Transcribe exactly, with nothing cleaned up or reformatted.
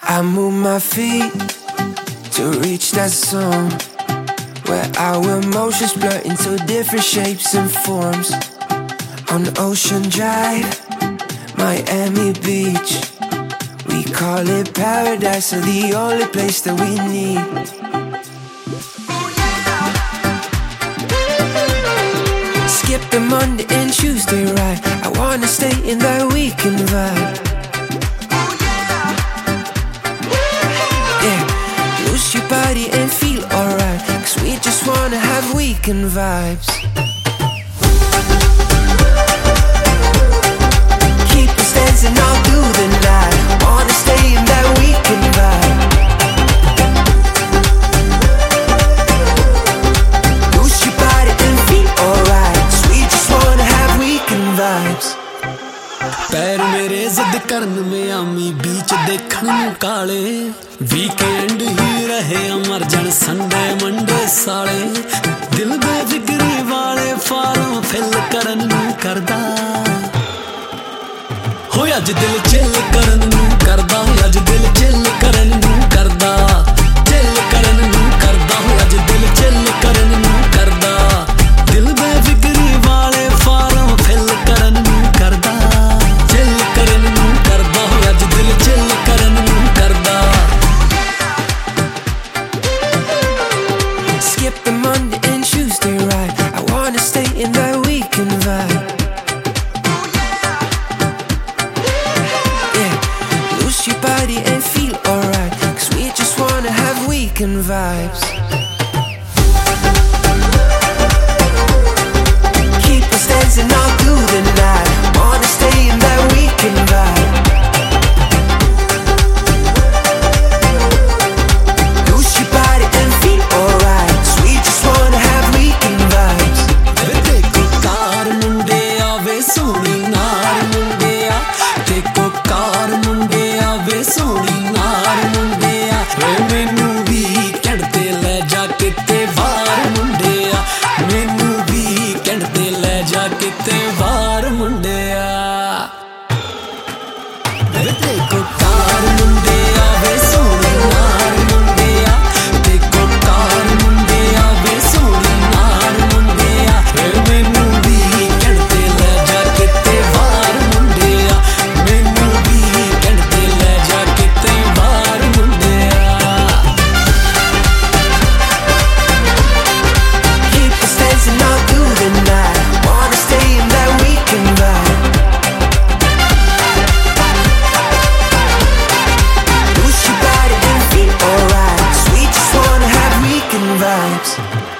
I move my feet to reach that zone where our emotions blur into different shapes and forms. On Ocean Drive, Miami Beach, we call it paradise, or the only place that we need. Skip the Monday and Tuesday ride, I wanna stay in that weekend vibe. Lose your body and feel alright, cause we just wanna have weekend vibes. Keep us dancing all through the night, wanna stay in that weekend vibe. Lose your body and feel alright, cause we just wanna have weekend vibes. पैर मेरे जिद करन Miami बीच देखण नूं काले weekend ही रहे अमर जन Sunday Monday साले दिल बेफिक्री वाले फार्म फिल करन नूं करदा हो अज दिल चिल करन नूं करदा अज दिल चिल करन नूं करदा चिल करन नूं करदा अज दिल चिल करन नूं करदा दिल बेफिक्री वाले फार्म फिल करन नूं करदा Skip the Monday and Tuesday ride, I wanna stay in that weekend vibe. Yeah, lose your body and feel alright, cause we just wanna have weekend vibes. Keep us dancing all through the night, wanna stay in that weekend vibe. Vibes.